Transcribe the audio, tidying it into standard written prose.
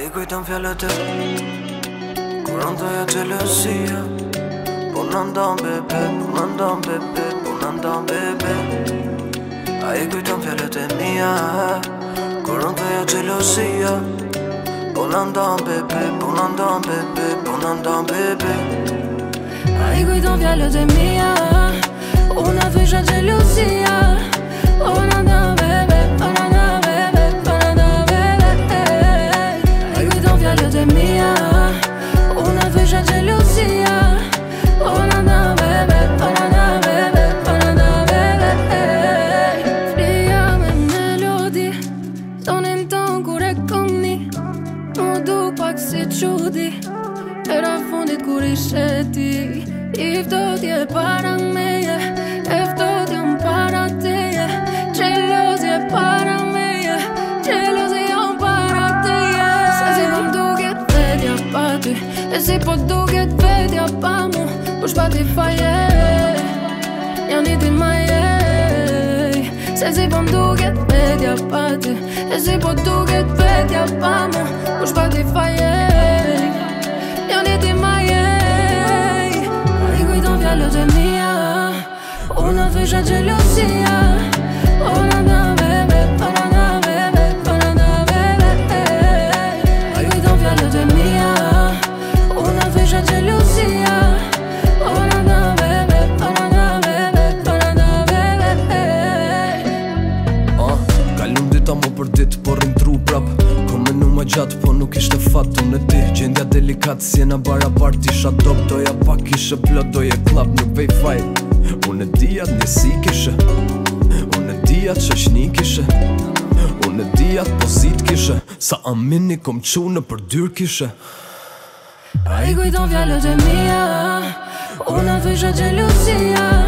I kujton fjallet e kur ndoja xhelosia. Po në ndon bebe, po në ndon bebe, po në ndon bebe. A i kujton fjallet e mia kur ndoja xhelosia. Po në ndon bebe, po në ndon bebe, po në ndon bebe. A i kujton fjallet e mia, una fisha xhelosia. Po në ndon bebe, po në ndon bebe, po në ndon bebe. A i kujton fjallet e mia, una fisha xhelosia. Po në ndon bebe, po në ndon bebe, po në ndon bebe. Flia me melodi, tonin ton kur e koni. Mu duk pak si qudi, era fundit kur ishe ti. I fdotje para meje, e fdotje para teje. Xhelozje para meje, xhelozje para teje. Se si po m'duket vetja pa ty, e si po duket vetja pa mu. Po Spotify janë i ti ma jej. Se si po m'duket vetja pa ty, e si po duket vetja pa mu. Po Spotify janë i ti ma jej. Fjallet e mia, una fisha xhelosia. Po në ndon bebe, po në ndon bebe, po në ndon bebe. A i kujton fjallet e mia, una fisha xhelosia. Po në ndon bebe, po në ndon bebe, po në ndon bebe. Kalum dita mu për dit, por rintru prap. Kom menu ma gjatë, po nuk ishte fat. Unë e ti, gjendja delikat, si jena barabart. Isha dop, doja pak, ishe plot, doje klap, nuk vej fajt. Unë e dijat njësi kishe, unë e dijat qeshni kishe, unë e dijat pozit kishe. Sa amini kom qune për dyr kishe. A i kujton fjallet e mia, una fisha xhelosia.